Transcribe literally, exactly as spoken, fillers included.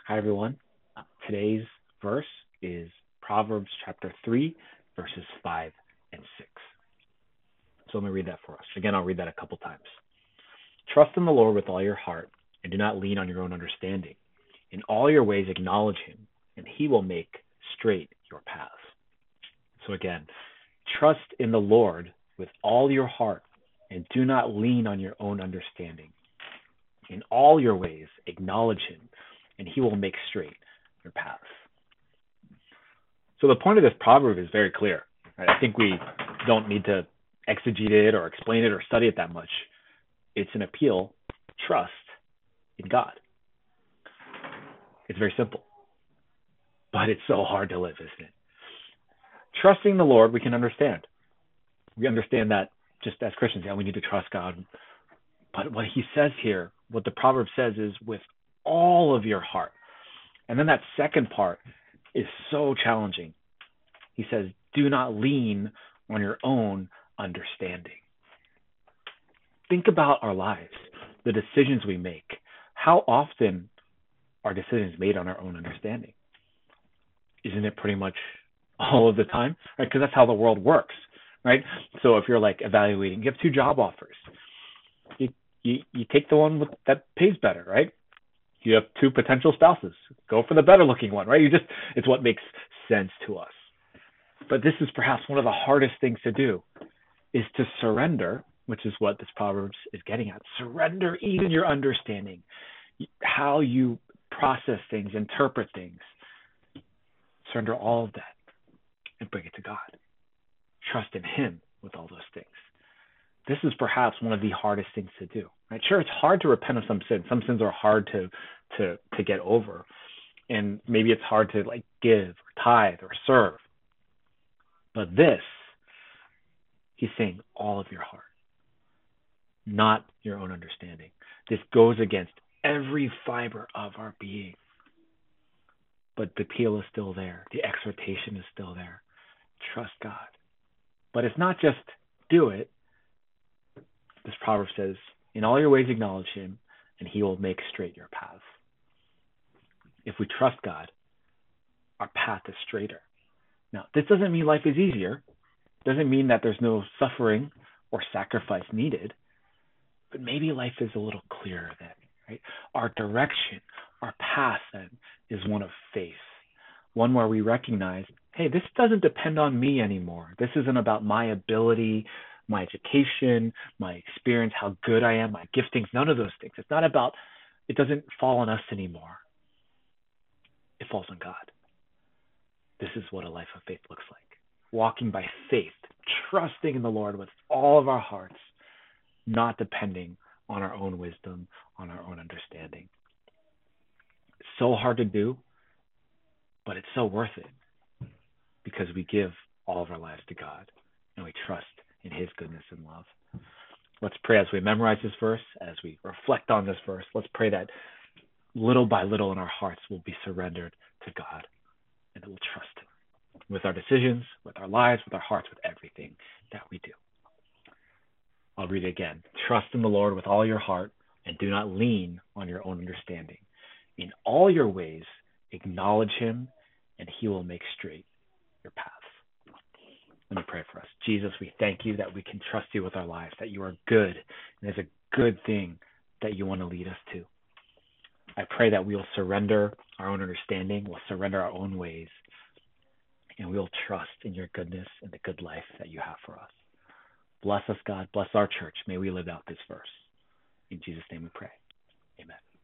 Hi, everyone. Uh, Today's verse is Proverbs chapter three, verses five and six. So let me read that for us. Again, I'll read that a couple times. Trust in the Lord with all your heart, and do not lean on your own understanding. In all your ways, acknowledge him, and he will make straight your paths. So again, trust in the Lord with all your heart, and do not lean on your own understanding. In all your ways, acknowledge him, and he will make straight your paths. So the point of this proverb is very clear. Right? I think we don't need to exegete it or explain it or study it that much. It's an appeal, trust in God. It's very simple, but it's so hard to live, isn't it? Trusting the Lord, we can understand. We understand that just as Christians, yeah, we need to trust God. But what he says here, what the proverb says is with all of your heart. And then that second part is so challenging. He says, do not lean on your own understanding. Think about our lives, the decisions we make. How often are decisions made on our own understanding? Isn't it pretty much all of the time? Right? Because that's how the world works, right? So if you're like evaluating, you have two job offers. You you, you take the one with, that pays better, right? You have two potential spouses. Go for the better looking one, right? You just it's what makes sense to us. But this is perhaps one of the hardest things to do, is to surrender, which is what this Proverbs is getting at. Surrender even your understanding, how you process things, interpret things. Surrender all of that and bring it to God. Trust in him with all those things. This is perhaps one of the hardest things to do. Right? Sure, it's hard to repent of some sins. Some sins are hard to to to get over. And maybe it's hard to like give or tithe or serve. But this, he's saying all of your heart, not your own understanding. This goes against every fiber of our being. But the appeal is still there. The exhortation is still there. Trust God. But it's not just do it. This proverb says, in all your ways acknowledge him, and he will make straight your paths. If we trust God, our path is straighter. Now, this doesn't mean life is easier. It doesn't mean that there's no suffering or sacrifice needed. But maybe life is a little clearer then, right? Our direction, our path then, is one of faith. One where we recognize, hey, this doesn't depend on me anymore. This isn't about my ability, my education, my experience, how good I am, my giftings, none of those things. It's not about, it doesn't fall on us anymore. It falls on God. This is what a life of faith looks like. Walking by faith, trusting in the Lord with all of our hearts, not depending on our own wisdom, on our own understanding. It's so hard to do, but it's so worth it because we give all of our lives to God and we trust in his goodness and love. Let's pray as we memorize this verse, as we reflect on this verse. Let's pray that little by little in our hearts will be surrendered to God and that we'll trust him with our decisions, with our lives, with our hearts, with everything that we do. I'll read it again. Trust in the Lord with all your heart and do not lean on your own understanding. In all your ways, acknowledge him and he will make straight your paths. Let me pray for us. Jesus, we thank you that we can trust you with our lives, that you are good, and there's a good thing that you want to lead us to. I pray that we will surrender our own understanding, we'll surrender our own ways, and we'll trust in your goodness and the good life that you have for us. Bless us, God. Bless our church. May we live out this verse. In Jesus' name we pray. Amen.